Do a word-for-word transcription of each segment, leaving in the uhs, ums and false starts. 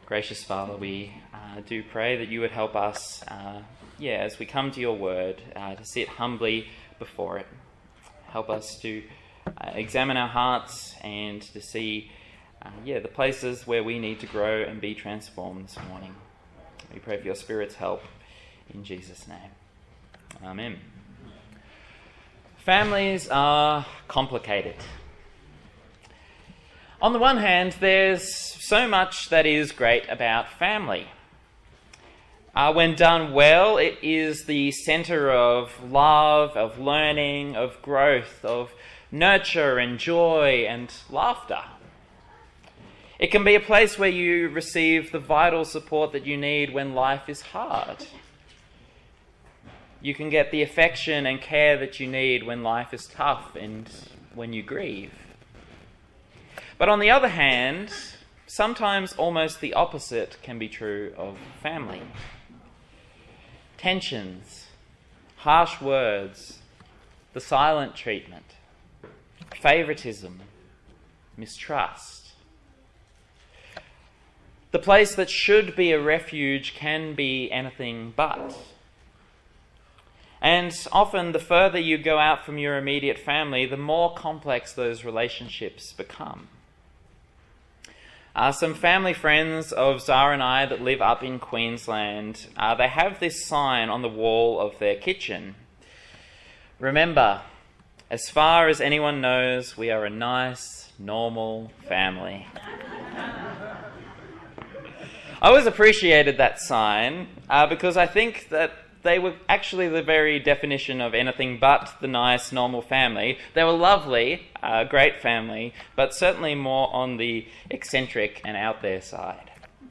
Gracious Father, we uh, do pray that you would help us, uh, yeah, as we come to your word, uh, to sit humbly before it. Help us to uh, examine our hearts and to see, uh, yeah, the places where we need to grow and be transformed this morning. We pray for your Spirit's help in Jesus' name. Amen. Families are complicated. On the one hand, there's so much that is great about family. Uh, when done well, it is the centre of love, of learning, of growth, of nurture and joy and laughter. It can be a place where you receive the vital support that you need when life is hard. You can get the affection and care that you need when life is tough and when you grieve. But on the other hand, sometimes almost the opposite can be true of family. Tensions, harsh words, the silent treatment, favoritism, mistrust. The place that should be a refuge can be anything but. And often the further you go out from your immediate family, the more complex those relationships become. Uh, some family friends of Zara and I that live up in Queensland, uh, they have this sign on the wall of their kitchen. Remember, as far as anyone knows, we are a nice, normal family. I always appreciated that sign uh, because I think that they were actually the very definition of anything but the nice, normal family. They were lovely, a uh, great family, but certainly more on the eccentric and out there side.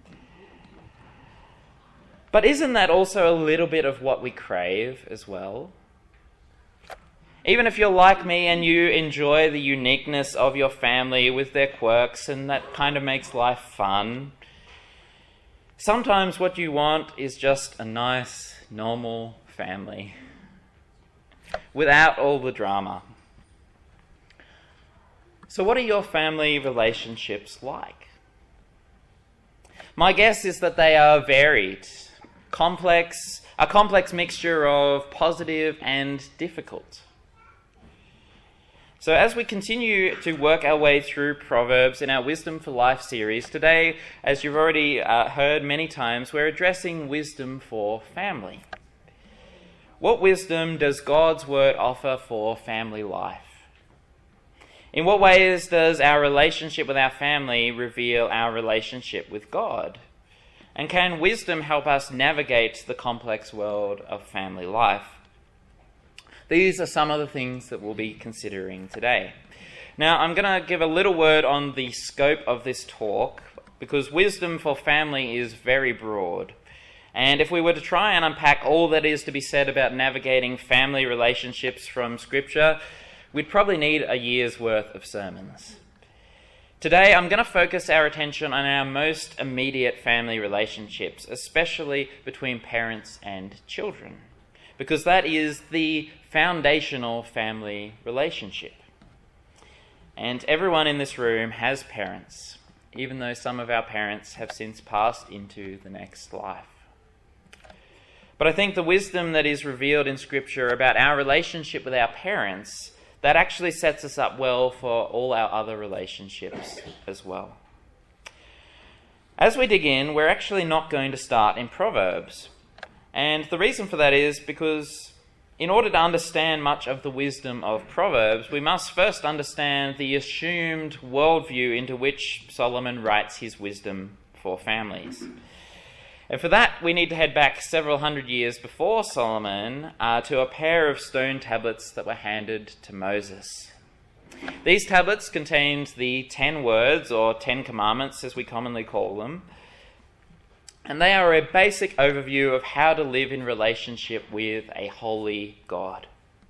But isn't that also a little bit of what we crave as well? Even if you're like me and you enjoy the uniqueness of your family with their quirks and that kind of makes life fun, sometimes what you want is just a nice, normal family without all the drama. So what are your family relationships like? My guess is that they are varied, complex, a complex mixture of positive and difficult. So as we continue to work our way through Proverbs in our Wisdom for Life series, today, as you've already uh, heard many times, we're addressing wisdom for family. What wisdom does God's word offer for family life? In what ways does our relationship with our family reveal our relationship with God? And can wisdom help us navigate the complex world of family life? These are some of the things that we'll be considering today. Now, I'm going to give a little word on the scope of this talk, because wisdom for family is very broad. And if we were to try and unpack all that is to be said about navigating family relationships from Scripture, we'd probably need a year's worth of sermons. Today, I'm going to focus our attention on our most immediate family relationships, especially between parents and children, because that is the foundational family relationship. And everyone in this room has parents, even though some of our parents have since passed into the next life. But I think the wisdom that is revealed in Scripture about our relationship with our parents, that actually sets us up well for all our other relationships as well. As we dig in, we're actually not going to start in Proverbs. And the reason for that is because in order to understand much of the wisdom of Proverbs, we must first understand the assumed worldview into which Solomon writes his wisdom for families. And for that, we need to head back several hundred years before Solomon uh, to a pair of stone tablets that were handed to Moses. These tablets contained the ten words, or ten commandments as we commonly call them, and they are a basic overview of how to live in relationship with a holy God.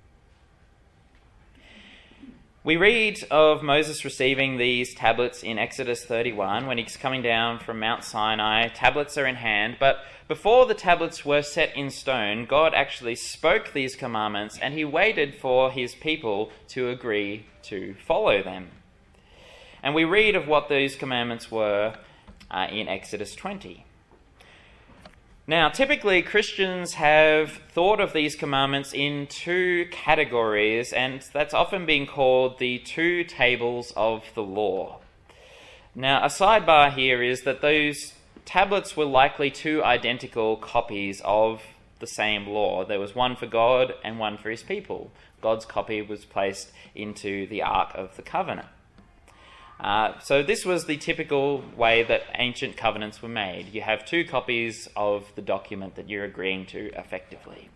We read of Moses receiving these tablets in Exodus thirty-one when he's coming down from Mount Sinai. Tablets are in hand, but before the tablets were set in stone, God actually spoke these commandments and he waited for his people to agree to follow them. And we read of what these commandments were. Uh, uh, in Exodus twenty. Now, typically Christians have thought of these commandments in two categories, and that's often been called the two tables of the law. Now, a sidebar here is that those tablets were likely two identical copies of the same law. There was one for God and one for his people. God's copy was placed into the Ark of the Covenant. Uh, so this was the typical way that ancient covenants were made. You have two copies of the document that you're agreeing to effectively.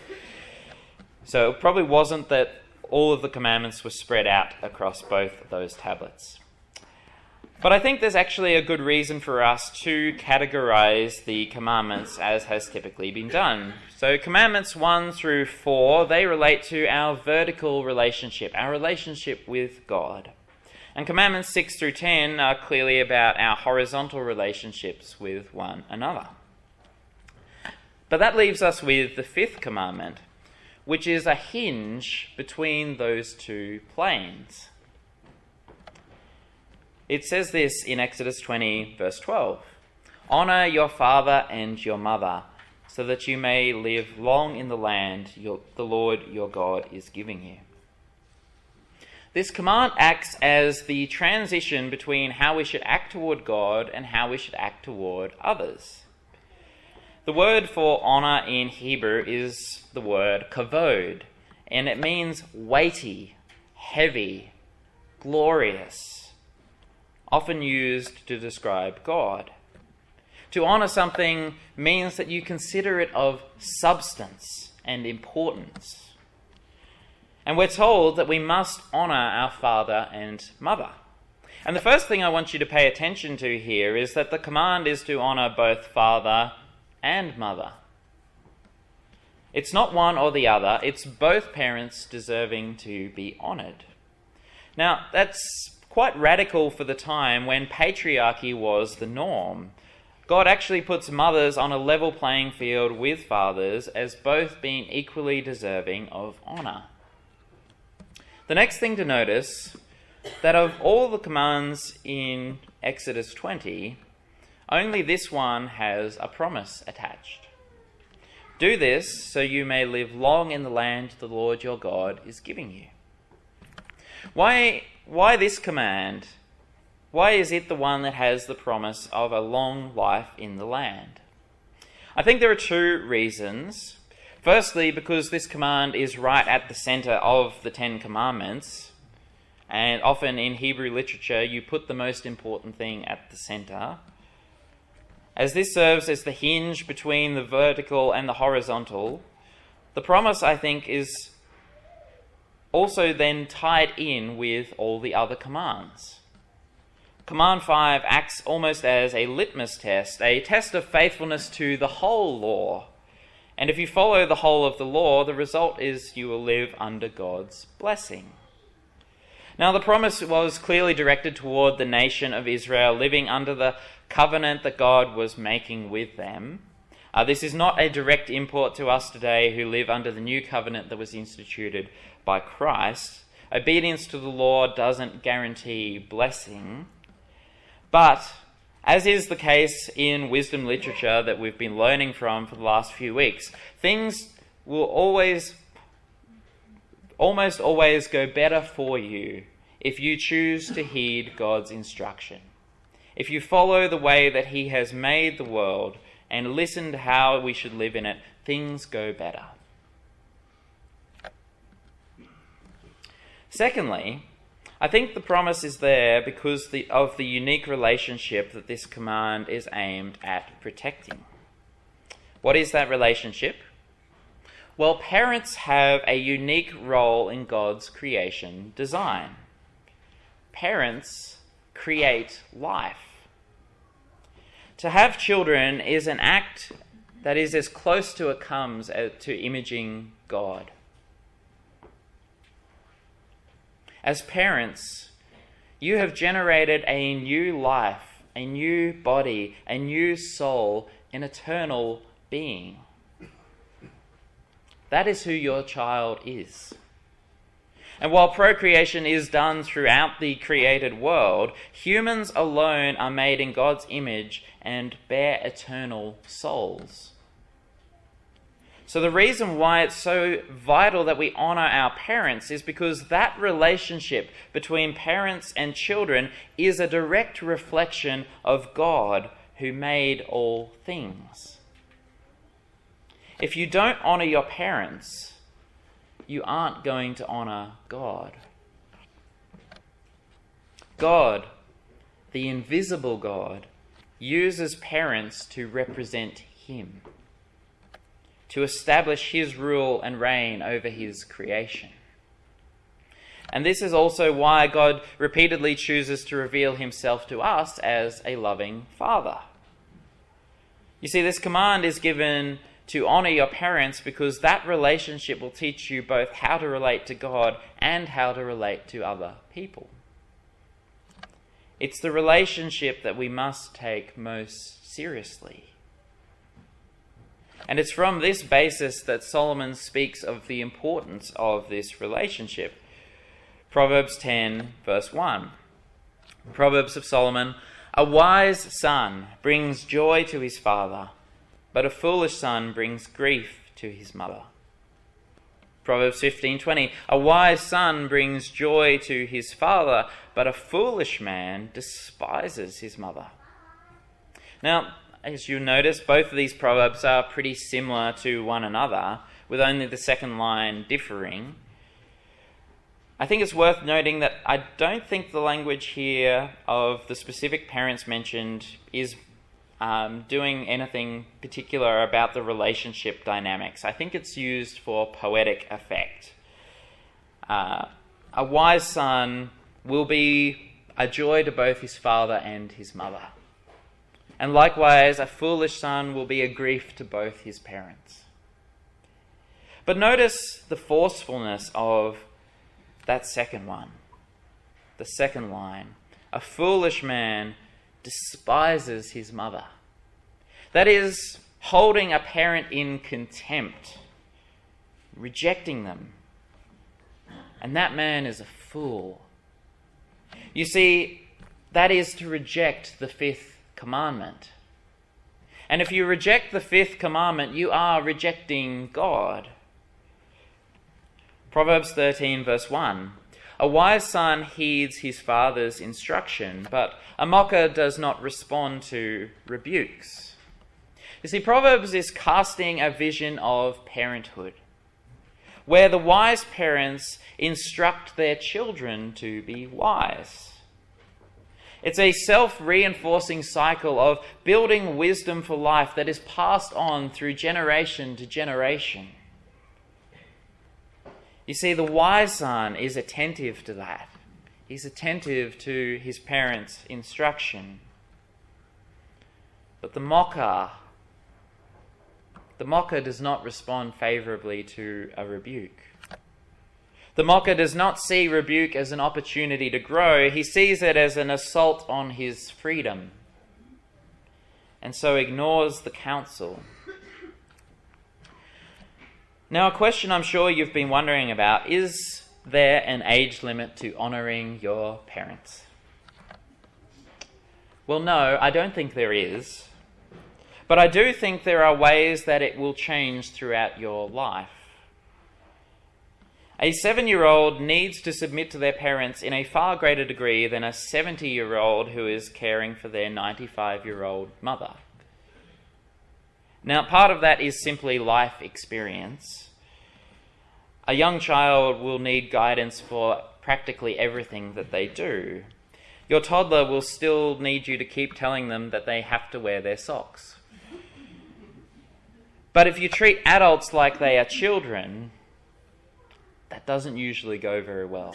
So it probably wasn't that all of the commandments were spread out across both of those tablets. But I think there's actually a good reason for us to categorize the commandments as has typically been done. So commandments one through four, they relate to our vertical relationship, our relationship with God. And commandments six through ten are clearly about our horizontal relationships with one another. But that leaves us with the fifth commandment, which is a hinge between those two planes. It says this in Exodus twenty, verse twelve. Honour your father and your mother, so that you may live long in the land your, the Lord your God is giving you. This command acts as the transition between how we should act toward God and how we should act toward others. The word for honour in Hebrew is the word kavod, and it means weighty, heavy, glorious, often used to describe God. To honour something means that you consider it of substance and importance. And we're told that we must honour our father and mother. And the first thing I want you to pay attention to here is that the command is to honour both father and mother. It's not one or the other, it's both parents deserving to be honoured. Now, that's quite radical for the time when patriarchy was the norm. God actually puts mothers on a level playing field with fathers as both being equally deserving of honour. The next thing to notice, that of all the commands in Exodus twenty, only this one has a promise attached. Do this so you may live long in the land the Lord your God is giving you. Why, why this command? Why is it the one that has the promise of a long life in the land? I think there are two reasons. Firstly, because this command is right at the centre of the Ten Commandments, and often in Hebrew literature you put the most important thing at the centre. As this serves as the hinge between the vertical and the horizontal, the promise, I think, is also then tied in with all the other commands. Command five acts almost as a litmus test, a test of faithfulness to the whole law. And if you follow the whole of the law, the result is you will live under God's blessing. Now, the promise was clearly directed toward the nation of Israel living under the covenant that God was making with them. Uh, this is not a direct import to us today who live under the new covenant that was instituted by Christ. Obedience to the law doesn't guarantee blessing. But as is the case in wisdom literature that we've been learning from for the last few weeks, things will always, almost always go better for you if you choose to heed God's instruction. If you follow the way that he has made the world and listen to how we should live in it, things go better. Secondly, I think the promise is there because the, of the unique relationship that this command is aimed at protecting. What is that relationship? Well, parents have a unique role in God's creation design. Parents create life. To have children is an act that is as close to it comes as to imaging God. As parents, you have generated a new life, a new body, a new soul, an eternal being. That is who your child is. And while procreation is done throughout the created world, humans alone are made in God's image and bear eternal souls. So the reason why it's so vital that we honour our parents is because that relationship between parents and children is a direct reflection of God who made all things. If you don't honour your parents, you aren't going to honour God. God, the invisible God, uses parents to represent him, to establish his rule and reign over his creation. And this is also why God repeatedly chooses to reveal himself to us as a loving father. You see, this command is given to honour your parents because that relationship will teach you both how to relate to God and how to relate to other people. It's the relationship that we must take most seriously. And it's from this basis that Solomon speaks of the importance of this relationship. Proverbs ten, verse one. Proverbs of Solomon, "A wise son brings joy to his father, but a foolish son brings grief to his mother." Proverbs fifteen twenty, "A wise son brings joy to his father, but a foolish man despises his mother." Now, as you notice, both of these proverbs are pretty similar to one another, with only the second line differing. I think it's worth noting that I don't think the language here of the specific parents mentioned is Um, doing anything particular about the relationship dynamics. I think it's used for poetic effect. Uh, a wise son will be a joy to both his father and his mother. And likewise, a foolish son will be a grief to both his parents. But notice the forcefulness of that second one. The second line. A foolish man despises his mother. That is, holding a parent in contempt, rejecting them. And that man is a fool. You see, that is to reject the fifth commandment. And if you reject the fifth commandment, you are rejecting God. Proverbs thirteen, verse one. "A wise son heeds his father's instruction, but a mocker does not respond to rebukes." You see, Proverbs is casting a vision of parenthood, where the wise parents instruct their children to be wise. It's a self-reinforcing cycle of building wisdom for life that is passed on through generation to generation. You see, the wise son is attentive to that. He's attentive to his parents' instruction. But the mocker, the mocker does not respond favourably to a rebuke. The mocker does not see rebuke as an opportunity to grow. He sees it as an assault on his freedom, and so ignores the counsel. Now, a question I'm sure you've been wondering about: is there an age limit to honouring your parents? Well, no, I don't think there is. But I do think there are ways that it will change throughout your life. A seven-year-old needs to submit to their parents in a far greater degree than a seventy-year-old who is caring for their ninety-five-year-old mother. Now, part of that is simply life experience. A young child will need guidance for practically everything that they do. Your toddler will still need you to keep telling them that they have to wear their socks. But if you treat adults like they are children, that doesn't usually go very well.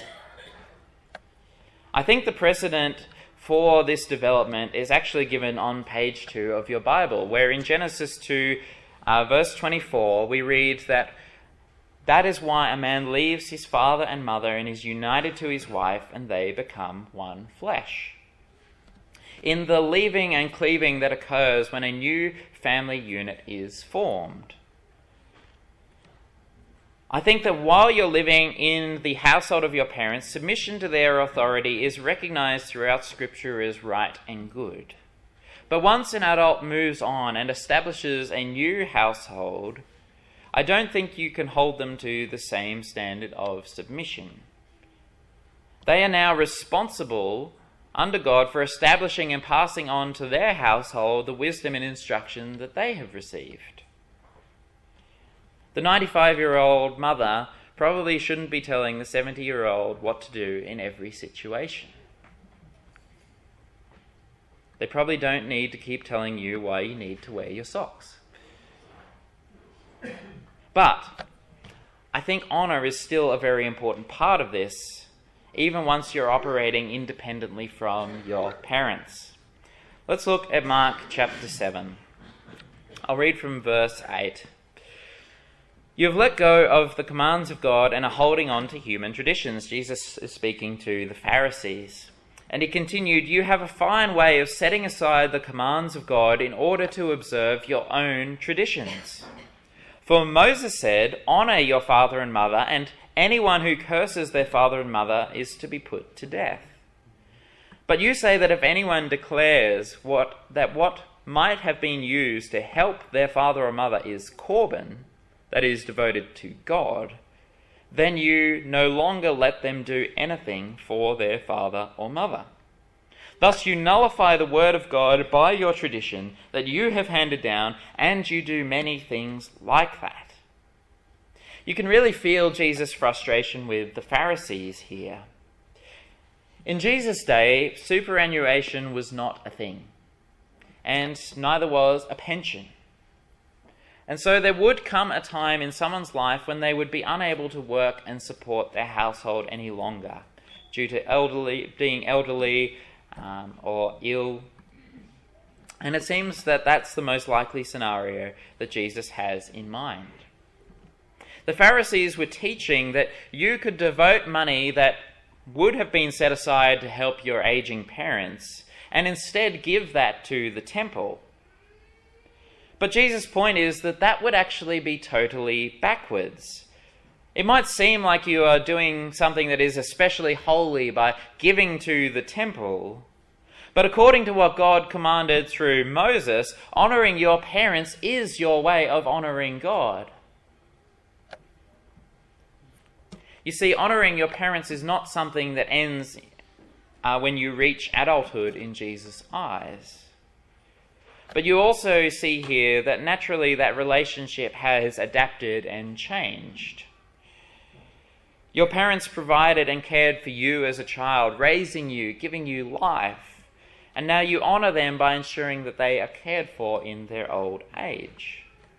I think the precedent for this development is actually given on page two of your Bible, where in Genesis two, uh, verse twenty-four, we read that that is why a man leaves his father and mother and is united to his wife, and they become one flesh. In the leaving and cleaving that occurs when a new family unit is formed. I think that while you're living in the household of your parents, submission to their authority is recognized throughout Scripture as right and good. But once an adult moves on and establishes a new household, I don't think you can hold them to the same standard of submission. They are now responsible under God for establishing and passing on to their household the wisdom and instruction that they have received. The ninety-five-year-old mother probably shouldn't be telling the seventy-year-old what to do in every situation. They probably don't need to keep telling you why you need to wear your socks. But I think honour is still a very important part of this, even once you're operating independently from your parents. Let's look at Mark chapter seven. I'll read from verse eight. You have let go of the commands of God and are holding on to human traditions. Jesus is speaking to the Pharisees. And he continued, you have a fine way of setting aside the commands of God in order to observe your own traditions. For Moses said, honour your father and mother, and anyone who curses their father and mother is to be put to death. But you say that if anyone declares what that what might have been used to help their father or mother is Corban, that is devoted to God, then you no longer let them do anything for their father or mother. Thus you nullify the word of God by your tradition that you have handed down, and you do many things like that. You can really feel Jesus' frustration with the Pharisees here. In Jesus' day, superannuation was not a thing, and neither was a pension. And so there would come a time in someone's life when they would be unable to work and support their household any longer due to elderly, being elderly um, or ill. And it seems that that's the most likely scenario that Jesus has in mind. The Pharisees were teaching that you could devote money that would have been set aside to help your aging parents and instead give that to the temple. But Jesus' point is that that would actually be totally backwards. It might seem like you are doing something that is especially holy by giving to the temple, but according to what God commanded through Moses, honouring your parents is your way of honouring God. You see, honouring your parents is not something that ends uh, when you reach adulthood in Jesus' eyes. But you also see here that naturally that relationship has adapted and changed. Your parents provided and cared for you as a child, raising you, giving you life, and now you honour them by ensuring that they are cared for in their old age.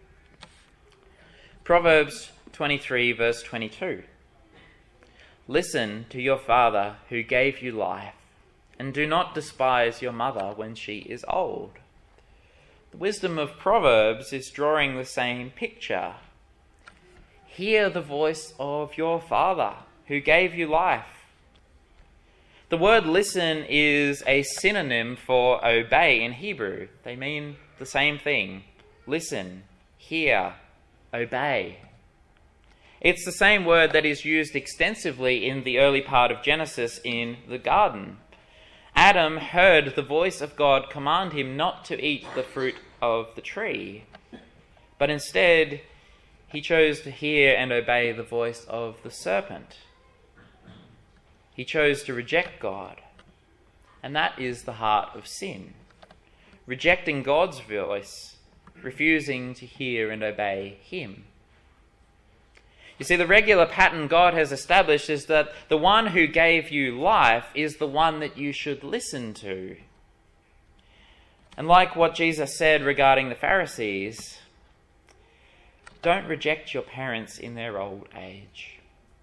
Proverbs twenty-three verse twenty-two. Listen to your father who gave you life, and do not despise your mother when she is old. The wisdom of Proverbs is drawing the same picture. Hear the voice of your father who gave you life. The word listen is a synonym for obey in Hebrew. They mean the same thing. Listen, hear, obey. It's the same word that is used extensively in the early part of Genesis in the garden. Adam heard the voice of God command him not to eat the fruit of the tree, but instead he chose to hear and obey the voice of the serpent. He chose to reject God, and that is the heart of sin. Rejecting God's voice, refusing to hear and obey him. You see, the regular pattern God has established is that the one who gave you life is the one that you should listen to. And like what Jesus said regarding the Pharisees, don't reject your parents in their old age.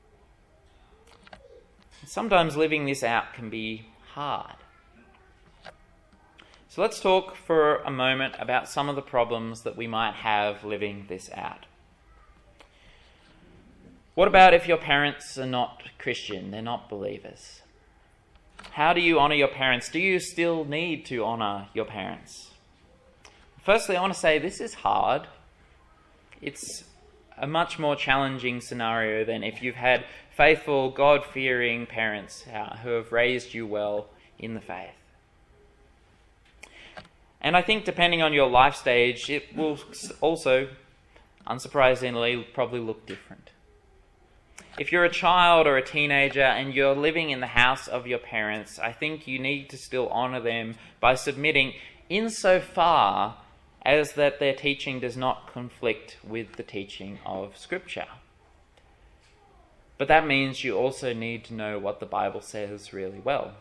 Sometimes living this out can be hard. So let's talk for a moment about some of the problems that we might have living this out. What about if your parents are not Christian, they're not believers? How do you honour your parents? Do you still need to honour your parents? Firstly, I want to say this is hard. It's a much more challenging scenario than if you've had faithful, God-fearing parents uh, who have raised you well in the faith. And I think depending on your life stage, it will also, unsurprisingly, probably look different. If you're a child or a teenager and you're living in the house of your parents, I think you need to still honour them by submitting insofar as that their teaching does not conflict with the teaching of Scripture. But that means you also need to know what the Bible says really well.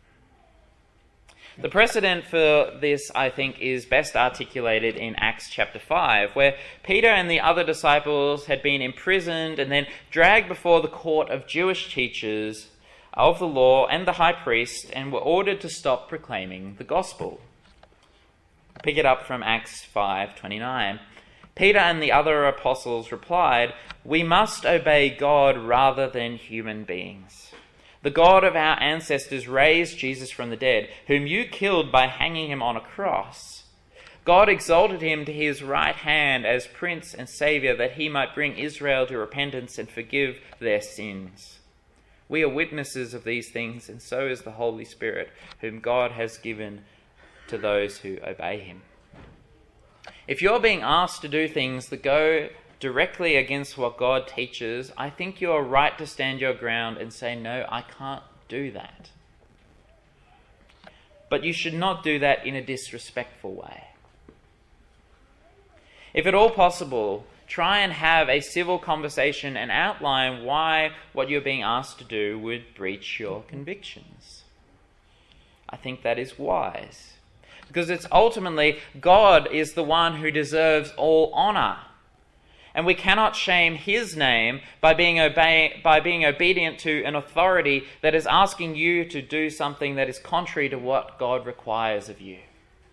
The precedent for this, I think, is best articulated in Acts chapter five, where Peter and the other disciples had been imprisoned and then dragged before the court of Jewish teachers of the law and the high priest and were ordered to stop proclaiming the gospel. Pick it up from Acts five twenty-nine. Peter and the other apostles replied, "We must obey God rather than human beings. The God of our ancestors raised Jesus from the dead, whom you killed by hanging him on a cross. God exalted him to his right hand as Prince and Saviour, that he might bring Israel to repentance and forgive their sins. We are witnesses of these things, and so is the Holy Spirit, whom God has given to those who obey him." If you're being asked to do things that go directly against what God teaches, I think you're right to stand your ground and say, "No, I can't do that." But you should not do that in a disrespectful way. If at all possible, try and have a civil conversation and outline why what you're being asked to do would breach your convictions. I think that is wise, because it's ultimately God is the one who deserves all honour. And we cannot shame his name by being obey, by being obedient to an authority that is asking you to do something that is contrary to what God requires of you.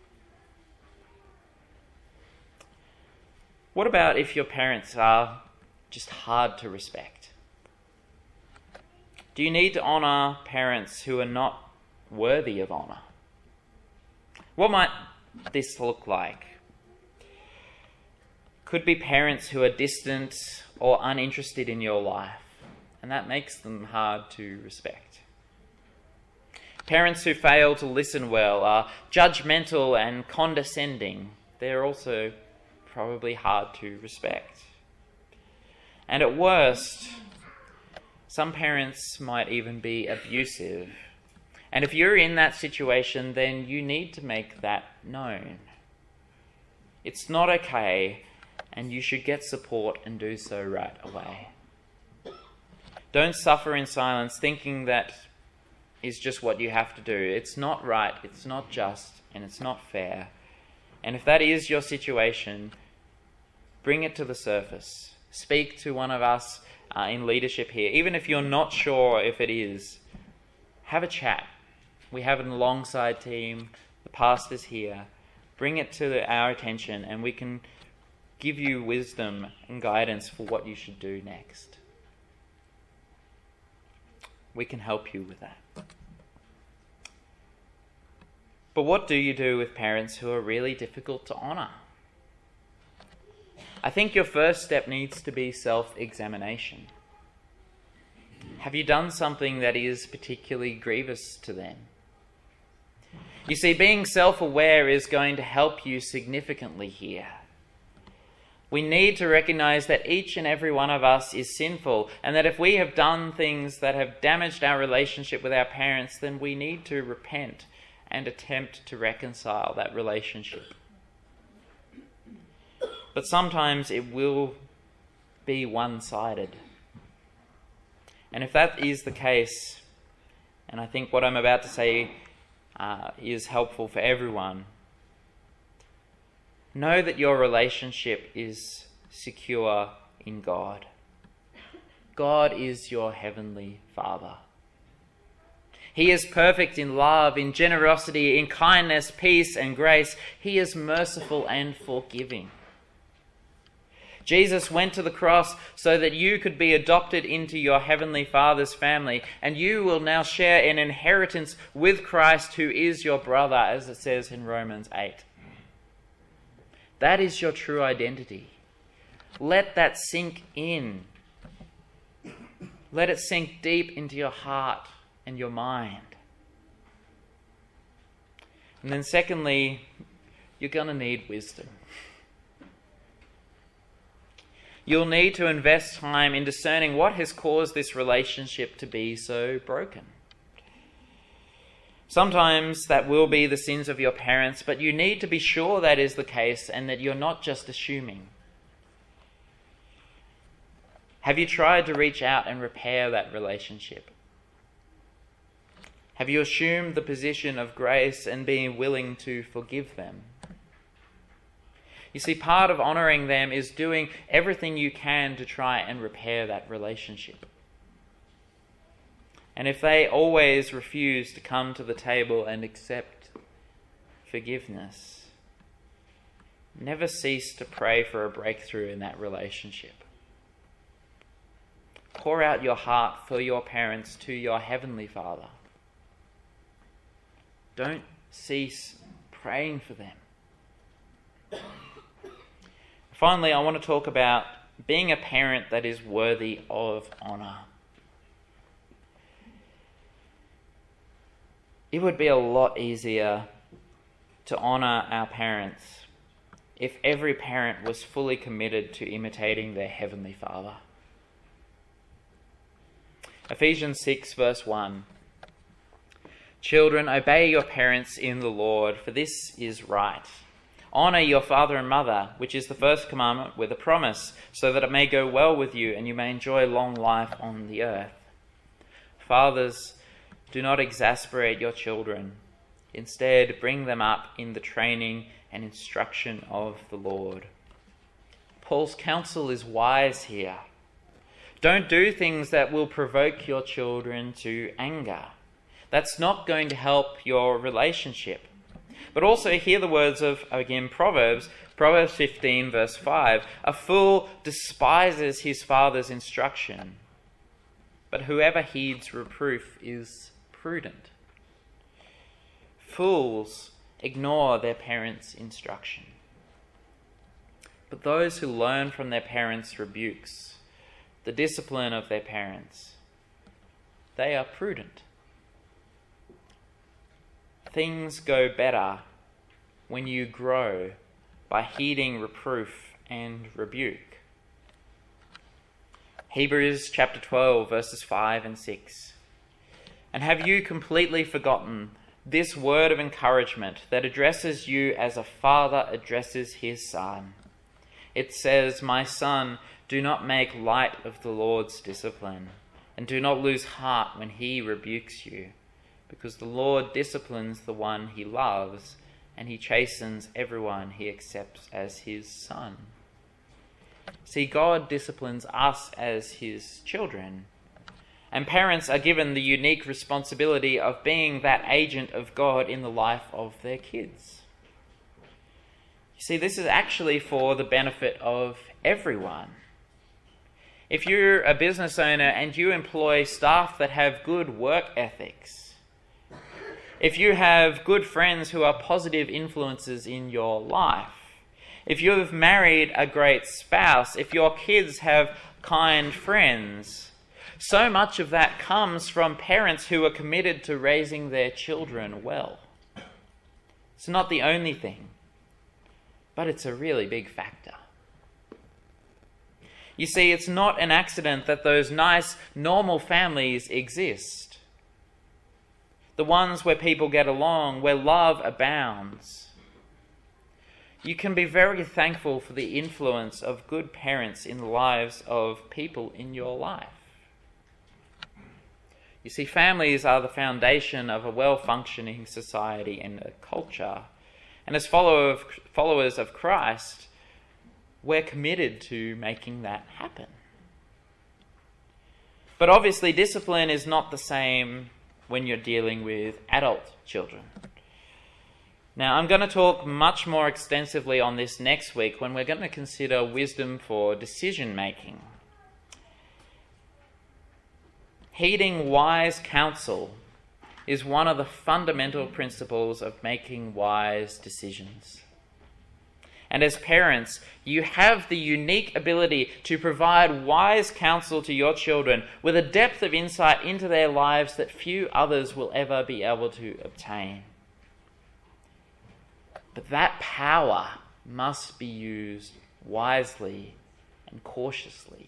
What about if your parents are just hard to respect? Do you need to honour parents who are not worthy of honour? What might this look like? Could be parents who are distant or uninterested in your life, and that makes them hard to respect. Parents who fail to listen well, are judgmental and condescending. They're also probably hard to respect. And at worst, some parents might even be abusive. And if you're in that situation, then you need to make that known. It's not okay, and you should get support and do so right away. Don't suffer in silence thinking that is just what you have to do. It's not right, it's not just, and it's not fair. And if that is your situation, bring it to the surface. Speak to one of us uh, in leadership here. Even if you're not sure if it is, have a chat. We have an alongside team, the pastor's here. Bring it to our attention and we can give you wisdom and guidance for what you should do next. We can help you with that. But what do you do with parents who are really difficult to honour? I think your first step needs to be self-examination. Have you done something that is particularly grievous to them? You see, being self-aware is going to help you significantly here. We need to recognise that each and every one of us is sinful, and that if we have done things that have damaged our relationship with our parents, then we need to repent and attempt to reconcile that relationship. But sometimes it will be one-sided. And if that is the case, and I think what I'm about to say uh, is helpful for everyone, know that your relationship is secure in God. God is your heavenly Father. He is perfect in love, in generosity, in kindness, peace, and grace. He is merciful and forgiving. Jesus went to the cross so that you could be adopted into your heavenly Father's family, and you will now share an inheritance with Christ, who is your brother, as it says in Romans eight. That is your true identity. Let that sink in. Let it sink deep into your heart and your mind. And then secondly, you're going to need wisdom. You'll need to invest time in discerning what has caused this relationship to be so broken. Sometimes that will be the sins of your parents, but you need to be sure that is the case and that you're not just assuming. Have you tried to reach out and repair that relationship? Have you assumed the position of grace and being willing to forgive them? You see, part of honouring them is doing everything you can to try and repair that relationship. And if they always refuse to come to the table and accept forgiveness, never cease to pray for a breakthrough in that relationship. Pour out your heart for your parents to your Heavenly Father. Don't cease praying for them. Finally, I want to talk about being a parent that is worthy of honour. It would be a lot easier to honour our parents if every parent was fully committed to imitating their Heavenly Father. Ephesians six verse one. Children, obey your parents in the Lord, for this is right. Honour your father and mother, which is the first commandment with a promise, so that it may go well with you and you may enjoy long life on the earth. Fathers, do not exasperate your children. Instead, bring them up in the training and instruction of the Lord. Paul's counsel is wise here. Don't do things that will provoke your children to anger. That's not going to help your relationship. But also hear the words of, again, Proverbs, Proverbs fifteen verse five. A fool despises his father's instruction, but whoever heeds reproof is prudent. Fools ignore their parents' instruction. But those who learn from their parents' rebukes, the discipline of their parents, they are prudent. Things go better when you grow by heeding reproof and rebuke. Hebrews chapter twelve verses five and six. And have you completely forgotten this word of encouragement that addresses you as a father addresses his son? It says, my son, do not make light of the Lord's discipline, and do not lose heart when he rebukes you. Because the Lord disciplines the one he loves, and he chastens everyone he accepts as his son. See, God disciplines us as his children, and parents are given the unique responsibility of being that agent of God in the life of their kids. You see, this is actually for the benefit of everyone. If you're a business owner and you employ staff that have good work ethics, if you have good friends who are positive influences in your life, if you've married a great spouse, if your kids have kind friends, so much of that comes from parents who are committed to raising their children well. It's not the only thing, but it's a really big factor. You see, it's not an accident that those nice, normal families exist. The ones where people get along, where love abounds. You can be very thankful for the influence of good parents in the lives of people in your life. You see, families are the foundation of a well-functioning society and a culture. And as followers of Christ, we're committed to making that happen. But obviously, discipline is not the same when you're dealing with adult children. Now, I'm going to talk much more extensively on this next week when we're going to consider wisdom for decision making. Heeding wise counsel is one of the fundamental principles of making wise decisions. And as parents, you have the unique ability to provide wise counsel to your children with a depth of insight into their lives that few others will ever be able to obtain. But that power must be used wisely and cautiously.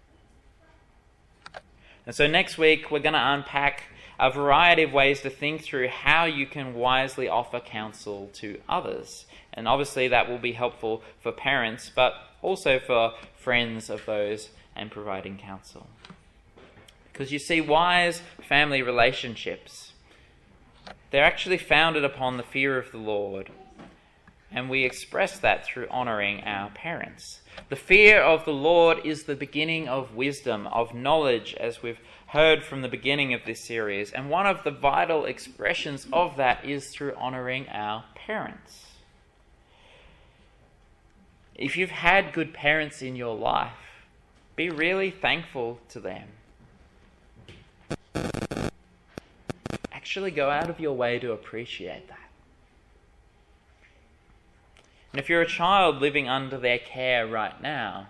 And so next week, we're going to unpack a variety of ways to think through how you can wisely offer counsel to others. And obviously that will be helpful for parents, but also for friends of those and providing counsel. Because you see, wise family relationships, they're actually founded upon the fear of the Lord. And we express that through honouring our parents. The fear of the Lord is the beginning of wisdom, of knowledge, as we've heard from the beginning of this series. And one of the vital expressions of that is through honouring our parents. If you've had good parents in your life, be really thankful to them. Actually go out of your way to appreciate that. And if you're a child living under their care right now,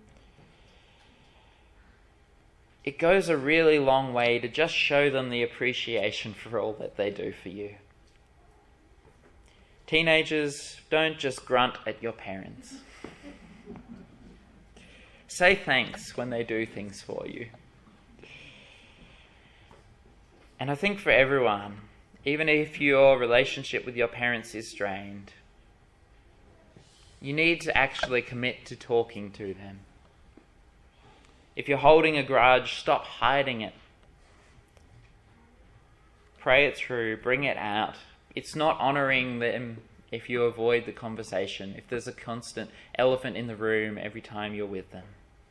it goes a really long way to just show them the appreciation for all that they do for you. Teenagers, don't just grunt at your parents. Say thanks when they do things for you. And I think for everyone, even if your relationship with your parents is strained, you need to actually commit to talking to them. If you're holding a grudge, stop hiding it. Pray it through, bring it out. It's not honouring them if you avoid the conversation, if there's a constant elephant in the room every time you're with them.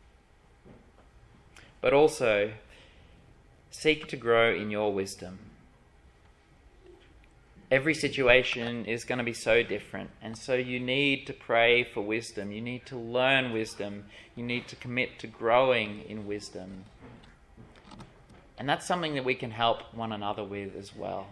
But also, seek to grow in your wisdom. Every situation is going to be so different, and so you need to pray for wisdom. You need to learn wisdom. You need to commit to growing in wisdom. And that's something that we can help one another with as well.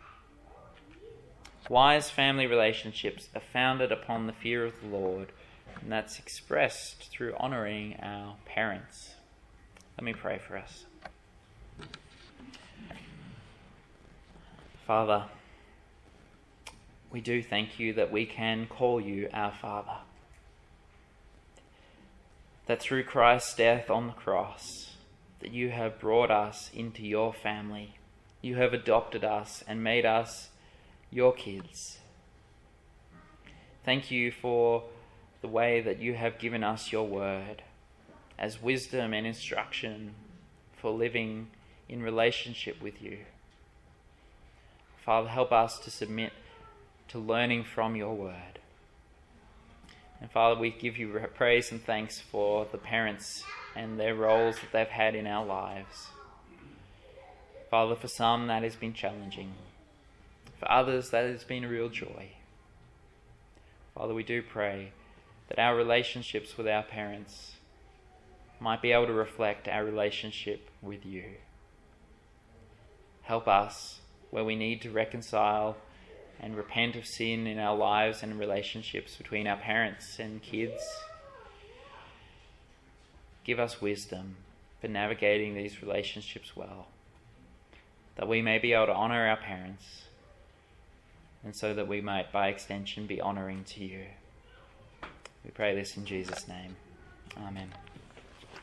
Wise family relationships are founded upon the fear of the Lord, and that's expressed through honouring our parents. Let me pray for us. Father, we do thank you that we can call you our Father. That through Christ's death on the cross, that you have brought us into your family. You have adopted us and made us your kids. Thank you for the way that you have given us your word as wisdom and instruction for living in relationship with you. Father, help us to submit to learning from your word. And Father, we give you praise and thanks for the parents and their roles that they've had in our lives. Father, for some that has been challenging. For others that has been a real joy. Father, we do pray that our relationships with our parents might be able to reflect our relationship with you. Help us where we need to reconcile and repent of sin in our lives and relationships between our parents and kids. Give us wisdom for navigating these relationships well, that we may be able to honour our parents, and so that we might, by extension, be honouring to you. We pray this in Jesus' name. Amen.